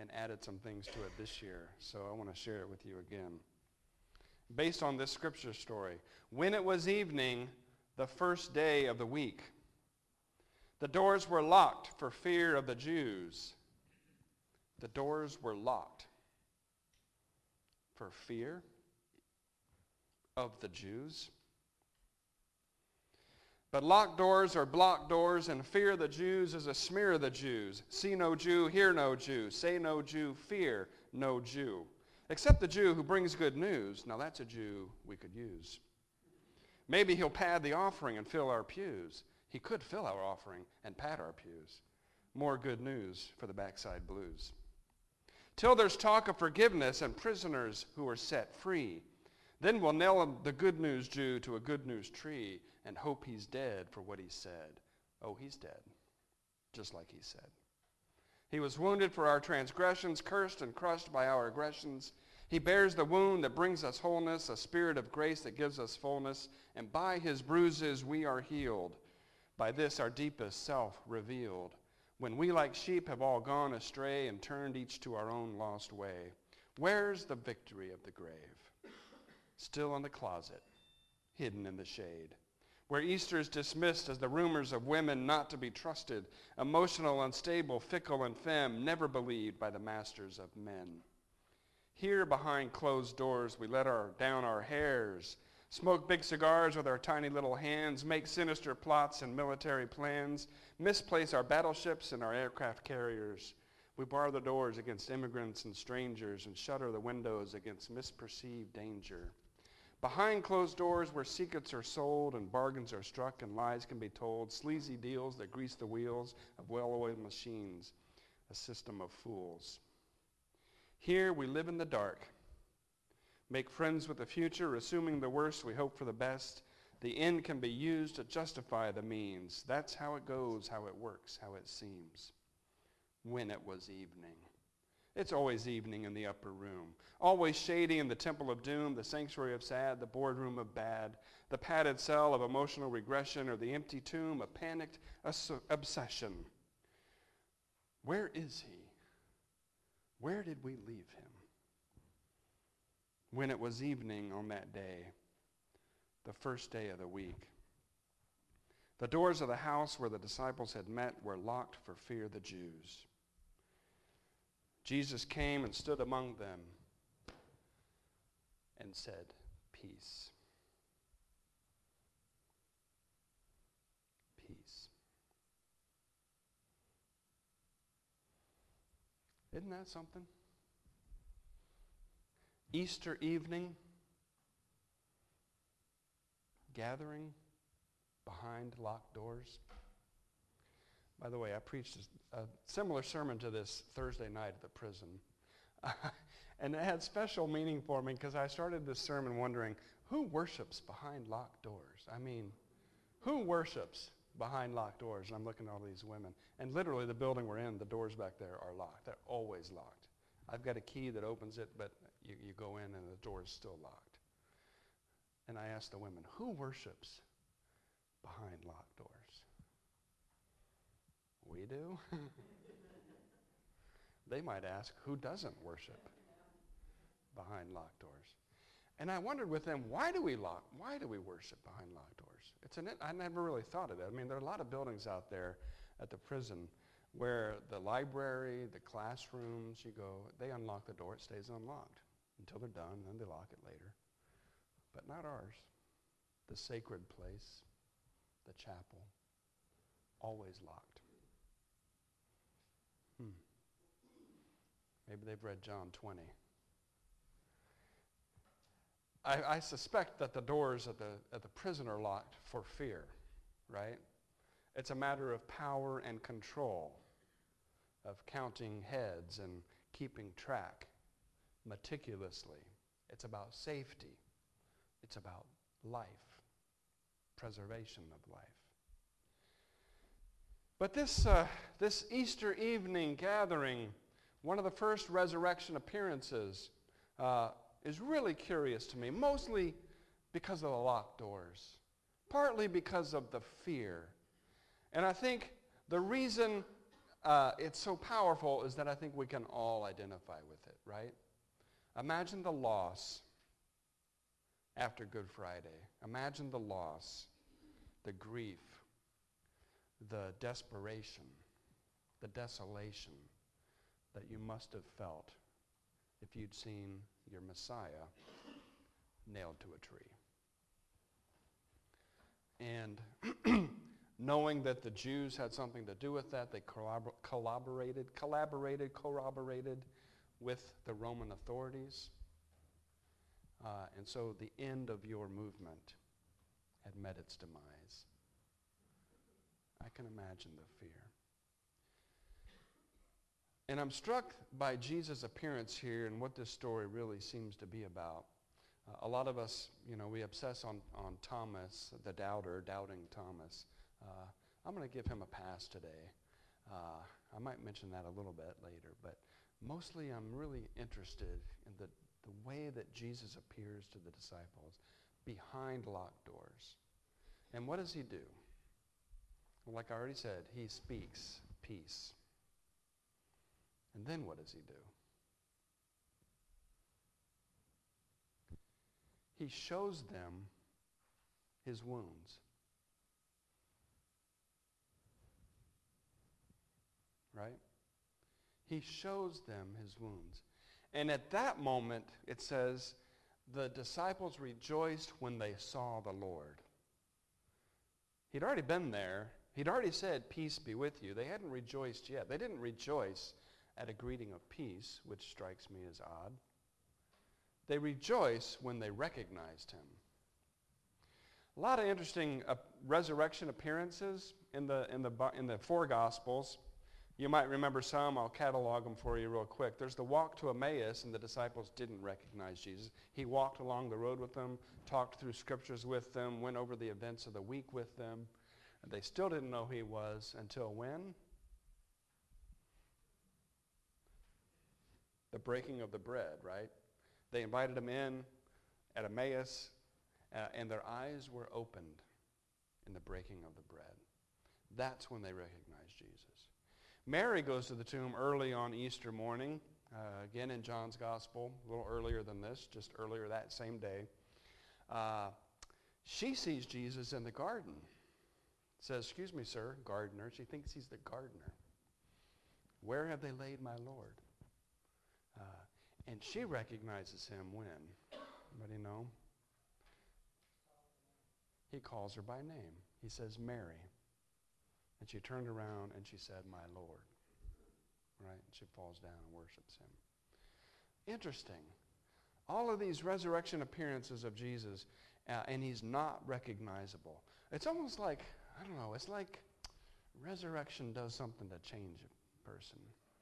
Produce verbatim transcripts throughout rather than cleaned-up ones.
and added some things to it this year. So I want to share it with you again. Based on this scripture story, when it was evening, the first day of the week, the doors were locked for fear of the Jews. The doors were locked for fear of the Jews. But locked doors are blocked doors, and fear of the Jews is a smear of the Jews. See no Jew, hear no Jew. Say no Jew, fear no Jew. Except the Jew who brings good news. Now that's a Jew we could use. Maybe he'll pad the offering and fill our pews. He could fill our offering and pad our pews. More good news for the backside blues. Till there's talk of forgiveness and prisoners who are set free. Then we'll nail the good news Jew to a good news tree and hope he's dead for what he said. Oh, he's dead, just like he said. He was wounded for our transgressions, cursed and crushed by our aggressions. He bears the wound that brings us wholeness, a spirit of grace that gives us fullness, and by his bruises we are healed. By this our deepest self revealed. When we like sheep have all gone astray and turned each to our own lost way, where's the victory of the grave? Still in the closet, hidden in the shade, where Easter is dismissed as the rumors of women not to be trusted, emotional, unstable, fickle, and femme, never believed by the masters of men. Here behind closed doors we let our, down our hairs, smoke big cigars with our tiny little hands, make sinister plots and military plans, misplace our battleships and our aircraft carriers. We bar the doors against immigrants and strangers and shutter the windows against misperceived danger. Behind closed doors where secrets are sold and bargains are struck and lies can be told, sleazy deals that grease the wheels of well-oiled machines, a system of fools. Here we live in the dark, make friends with the future, assuming the worst, we hope for the best. The end can be used to justify the means. That's how it goes, how it works, how it seems. When it was evening. It's always evening in the upper room. Always shady in the temple of doom, the sanctuary of sad, the boardroom of bad, the padded cell of emotional regression, or the empty tomb of panicked obsession. Where is he? Where did we leave him? When it was evening on that day, the first day of the week, the doors of the house where the disciples had met were locked for fear of the Jews. Jesus came and stood among them and said, peace. Peace. Isn't that something? Easter evening, gathering behind locked doors. By the way, I preached a similar sermon to this Thursday night at the prison. And it had special meaning for me because I started this sermon wondering, who worships behind locked doors? I mean, who worships behind locked doors? And I'm looking at all these women. And literally the building we're in, the doors back there are locked. They're always locked. I've got a key that opens it, but you, you go in and the door is still locked. And I asked the women, who worships behind locked doors? We do. They might ask, who doesn't worship behind locked doors? And I wondered with them, why do we lock? Why do we worship behind locked doors? It's an, I never really thought of that. I mean, there are a lot of buildings out there at the prison where the library, the classrooms, you go, they unlock the door, it stays unlocked until they're done, then they lock it later. But not ours. The sacred place, the chapel, always locked. Hmm. Maybe they've read John twenty. I, I suspect that the doors at the, at the prison are locked for fear, right? It's a matter of power and control, of counting heads and keeping track meticulously. It's about safety. It's about life, preservation of life. But this, uh, this Easter evening gathering, one of the first resurrection appearances, uh, is really curious to me, mostly because of the locked doors, partly because of the fear. And I think the reason uh, it's so powerful is that I think we can all identify with it, right? Imagine the loss after Good Friday. Imagine the loss, the grief, the desperation, the desolation that you must have felt if you'd seen your Messiah nailed to a tree. And knowing that the Jews had something to do with that, they collabor- collaborated, collaborated, corroborated with the Roman authorities. Uh, and so the end of your movement had met its demise. I can imagine the fear. And I'm struck by Jesus' appearance here and what this story really seems to be about. Uh, a lot of us, you know, we obsess on, on Thomas, the doubter, doubting Thomas. Uh, I'm going to give him a pass today. Uh, I might mention that a little bit later, but mostly I'm really interested in the, the way that Jesus appears to the disciples behind locked doors. And what does he do? Well, like I already said, he speaks peace. And then what does he do? He shows them his wounds. Right? He shows them his wounds. And at that moment, it says, the disciples rejoiced when they saw the Lord. He'd already been there. He'd already said, peace be with you. They hadn't rejoiced yet. They didn't rejoice at a greeting of peace, which strikes me as odd. They rejoice when they recognized him. A lot of interesting uh, resurrection appearances in the, in, the, in the four Gospels. You might remember some. I'll catalog them for you real quick. There's the walk to Emmaus, and the disciples didn't recognize Jesus. He walked along the road with them, talked through scriptures with them, went over the events of the week with them. And they still didn't know who he was until when? The breaking of the bread, right? They invited him in at Emmaus, uh, and their eyes were opened in the breaking of the bread. That's when they recognized Jesus. Mary goes to the tomb early on Easter morning, uh, again in John's Gospel, a little earlier than this, just earlier that same day. Uh, she sees Jesus in the garden. Says, excuse me, sir, gardener. She thinks he's the gardener. Where have they laid my Lord? Uh, and she recognizes him when? Anybody know? He calls her by name. He says, Mary. And she turned around and she said, my Lord. Right? And she falls down and worships him. Interesting. All of these resurrection appearances of Jesus, uh, and he's not recognizable. It's almost like, I don't know, it's like resurrection does something to change a person.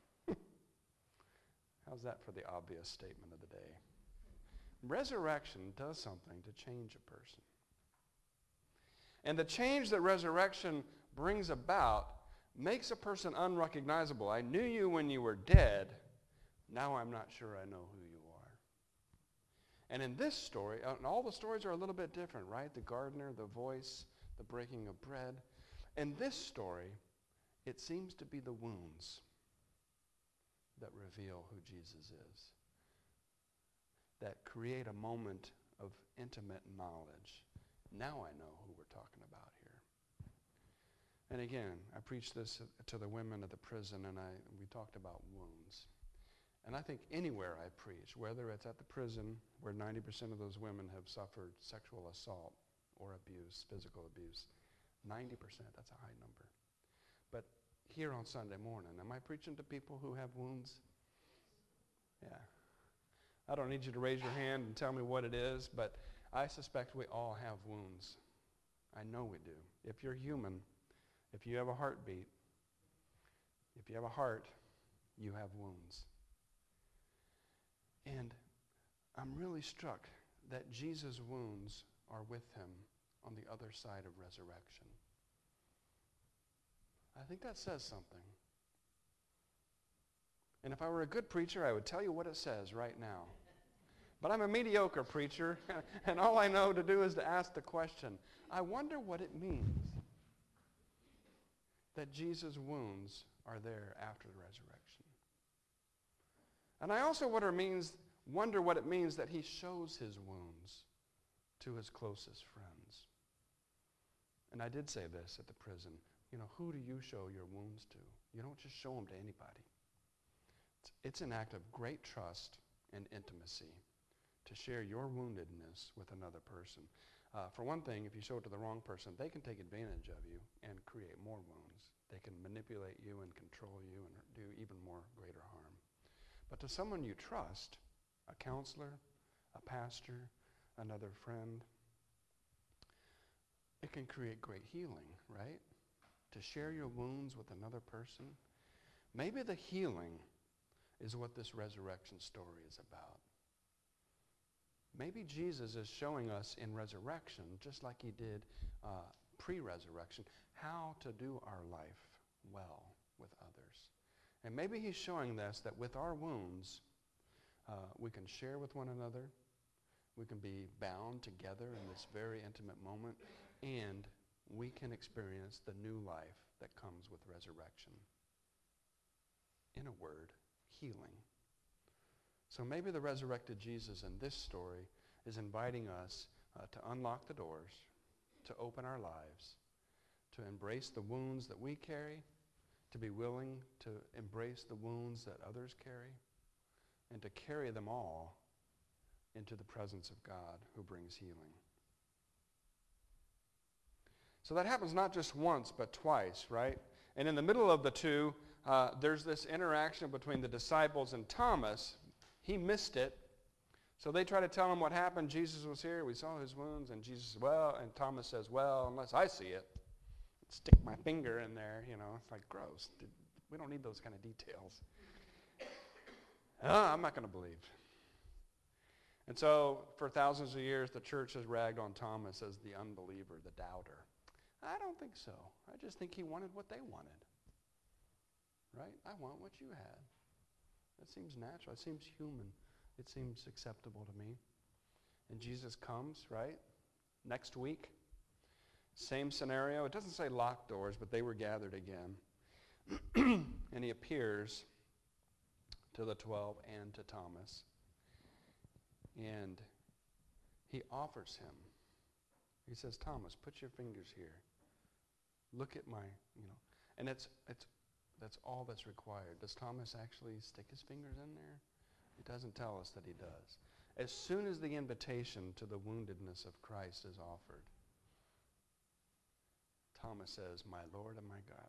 How's that for the obvious statement of the day? Resurrection does something to change a person. And the change that resurrection brings about makes a person unrecognizable. I knew you when you were dead. Now I'm not sure I know who you are. And in this story, and all the stories are a little bit different, right? The gardener, the voice, the breaking of bread. In this story, it seems to be the wounds that reveal who Jesus is, that create a moment of intimate knowledge. Now I know who we're talking about here. And again, I preached this to the women at the prison, and I we talked about wounds. And I think anywhere I preach, whether it's at the prison where ninety percent of those women have suffered sexual assault or abuse, physical abuse, ninety percent, that's a high number. But here on Sunday morning, am I preaching to people who have wounds? Yeah. I don't need you to raise your hand and tell me what it is, but I suspect we all have wounds. I know we do. If you're human, if you have a heartbeat, if you have a heart, you have wounds. And I'm really struck that Jesus' wounds are with him on the other side of resurrection. I think that says something. And if I were a good preacher, I would tell you what it says right now. But I'm a mediocre preacher, and all I know to do is to ask the question, I wonder what it means that Jesus' wounds are there after the resurrection. And I also wonder, means, wonder what it means that he shows his wounds to his closest friends. And I did say this at the prison. You know, who do you show your wounds to? You don't just show them to anybody. It's, it's an act of great trust and intimacy to share your woundedness with another person. Uh, for one thing, if you show it to the wrong person, they can take advantage of you and create more wounds. They can manipulate you and control you and do even more greater harm. But to someone you trust, a counselor, a pastor, another friend, it can create great healing, right? To share your wounds with another person. Maybe the healing is what this resurrection story is about. Maybe Jesus is showing us in resurrection, just like he did uh, pre-resurrection, how to do our life well with others. And maybe he's showing us that with our wounds, uh, we can share with one another, we can be bound together in this very intimate moment, and we can experience the new life that comes with resurrection. In a word, healing. So maybe the resurrected Jesus in this story is inviting us uh, to unlock the doors, to open our lives, to embrace the wounds that we carry, to be willing to embrace the wounds that others carry, and to carry them all into the presence of God who brings healing. So that happens not just once, but twice, right? And in the middle of the two, uh, there's this interaction between the disciples and Thomas. He missed it. So they try to tell him what happened. Jesus was here. We saw his wounds. And Jesus says, well, and Thomas says, well, unless I see it, stick my finger in there. You know, it's like gross. We don't need those kind of details. Uh, I'm not going to believe. And so for thousands of years, the church has ragged on Thomas as the unbeliever, the doubter. I don't think so. I just think he wanted what they wanted. Right? I want what you had. That seems natural. It seems human. It seems acceptable to me. And Jesus comes, right? Next week. Same scenario. It doesn't say locked doors, but they were gathered again. And he appears to the twelve and to Thomas. And he offers him. He says, Thomas, put your fingers here. Look at my, you know. And it's, it's, that's all that's required. Does Thomas actually stick his fingers in there? It doesn't tell us that he does. As soon as the invitation to the woundedness of Christ is offered, Thomas says, my Lord and my God.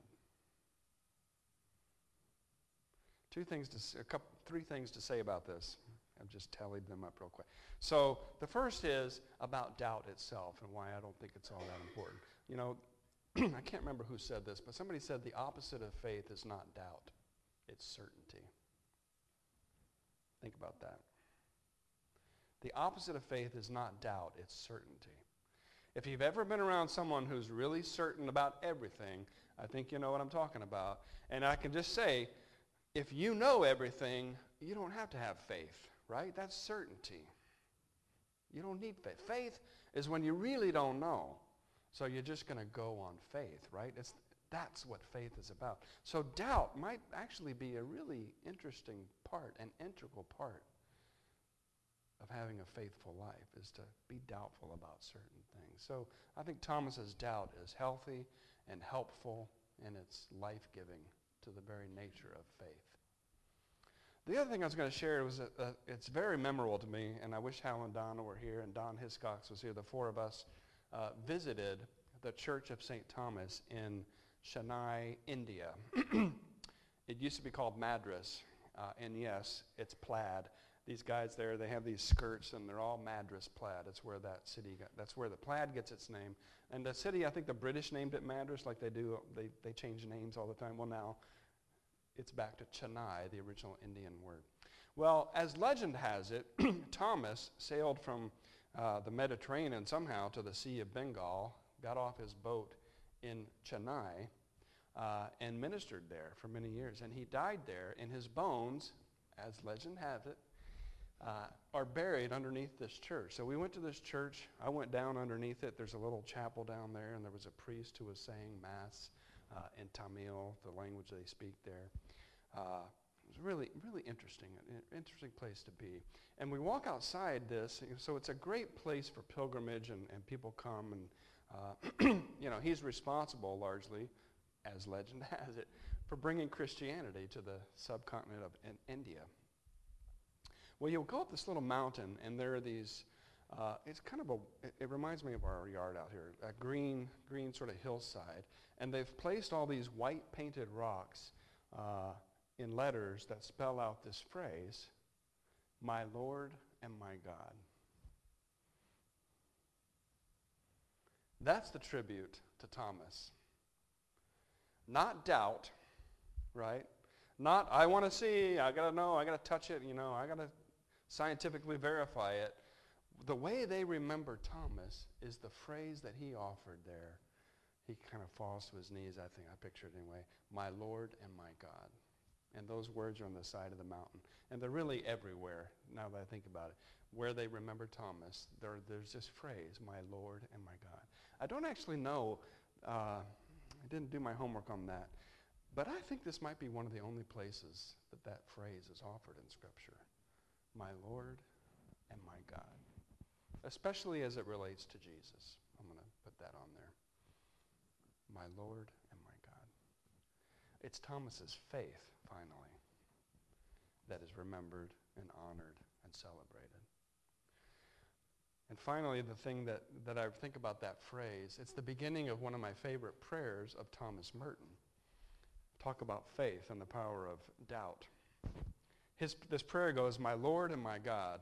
Two things to, a couple, three things to say about this. I've just tallied them up real quick. So the first is about doubt itself and why I don't think it's all that important. You know, I can't remember who said this, but somebody said the opposite of faith is not doubt, it's certainty. Think about that. The opposite of faith is not doubt, it's certainty. If you've ever been around someone who's really certain about everything, I think you know what I'm talking about. And I can just say, if you know everything, you don't have to have faith, right? That's certainty. You don't need faith. Faith is when you really don't know. So you're just going to go on faith, right? It's, that's what faith is about. So doubt might actually be a really interesting part, an integral part of having a faithful life, is to be doubtful about certain things. So I think Thomas's doubt is healthy and helpful, and it's life-giving to the very nature of faith. The other thing I was going to share was that uh, it's very memorable to me, and I wish Hal and Donna were here, and Don Hiscox was here. The four of us uh, visited the Church of Saint Thomas in Chennai, India. It used to be called Madras, uh, and yes, it's plaid. These guys there, they have these skirts, and they're all Madras plaid. That's where that city got, that's where the plaid gets its name. And the city, I think the British named it Madras, like they do. They, they change names all the time. Well, now it's back to Chennai, the original Indian word. Well, as legend has it, Thomas sailed from uh, the Mediterranean somehow to the Sea of Bengal, got off his boat in Chennai, uh, and ministered there for many years. And he died there, and his bones, as legend has it, uh, are buried underneath this church. So we went to this church. I went down underneath it. There's a little chapel down there, and there was a priest who was saying Mass uh, in Tamil, the language they speak there. Uh, it was really, really interesting, an interesting place to be. And we walk outside this, so it's a great place for pilgrimage, and, and people come, and uh, you know, he's responsible largely, as legend has it, for bringing Christianity to the subcontinent of in India. Well, you'll go up this little mountain, and there are these, uh, it's kind of a, it, it reminds me of our yard out here, a green, green sort of hillside, and they've placed all these white painted rocks uh, in letters that spell out this phrase, my Lord and my God. That's the tribute to Thomas. Not doubt, right? Not, I want to see, I got to know, I got to touch it, you know, I got to scientifically verify it. The way they remember Thomas is the phrase that he offered there. He kind of falls to his knees, I think, I picture it anyway, my Lord and my God. And those words are on the side of the mountain. And they're really everywhere, now that I think about it. Where they remember Thomas, there, there's this phrase, my Lord and my God. I don't actually know, uh, I didn't do my homework on that, but I think this might be one of the only places that that phrase is offered in Scripture. My Lord and my God. Especially as it relates to Jesus. I'm going to put that on there. My Lord and my God. It's Thomas's faith, finally, that is remembered and honored and celebrated. And finally, the thing that, that I think about that phrase, it's the beginning of one of my favorite prayers of Thomas Merton. Talk about faith and the power of doubt. His, this prayer goes, my Lord and my God,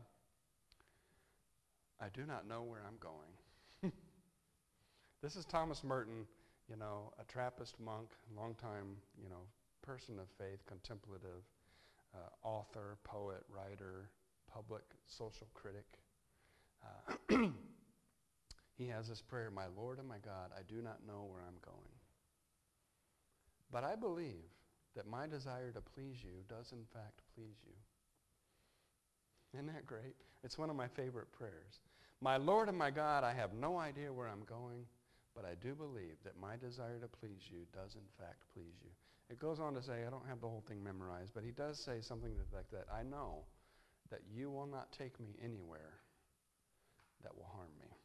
I do not know where I'm going. This is Thomas Merton, you know, a Trappist monk, longtime, you know, person of faith, contemplative, uh, author, poet, writer, public social critic. Uh, he has this prayer, my Lord and my God, I do not know where I'm going. But I believe that my desire to please you does in fact please you. Isn't that great? It's one of my favorite prayers. My Lord and my God, I have no idea where I'm going, but I do believe that my desire to please you does in fact please you. It goes on to say, I don't have the whole thing memorized, but he does say something like that. I know that you will not take me anywhere that will harm me.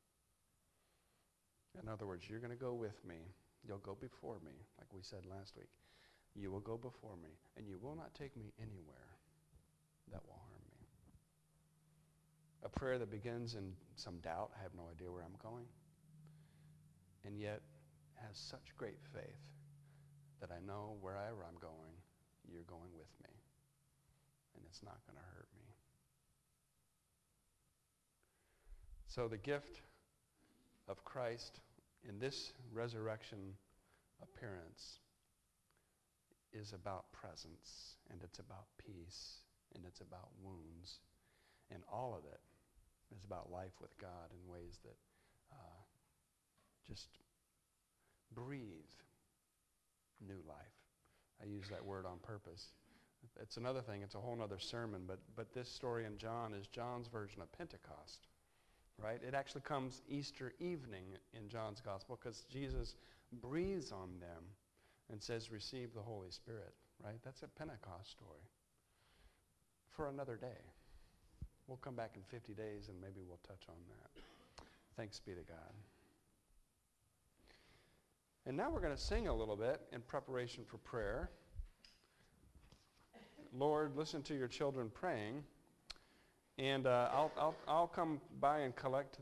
In other words, you're going to go with me. You'll go before me, like we said last week. You will go before me, and you will not take me anywhere that will harm me. A prayer that begins in some doubt, I have no idea where I'm going, and yet has such great faith that I know wherever I'm going, you're going with me, and it's not going to hurt me. So the gift of Christ in this resurrection appearance is about presence, and it's about peace, and it's about wounds, and all of it is about life with God in ways that uh, just breathe new life. I use that word on purpose. It's another thing, it's a whole other sermon, but, but this story in John is John's version of Pentecost, right? It actually comes Easter evening in John's gospel because Jesus breathes on them and says, receive the Holy Spirit, right? That's a Pentecost story for another day. We'll come back in fifty days and maybe we'll touch on that. Thanks be to God. And now we're going to sing a little bit in preparation for prayer. Lord, listen to your children praying. And uh, I'll, I'll, I'll come by and collect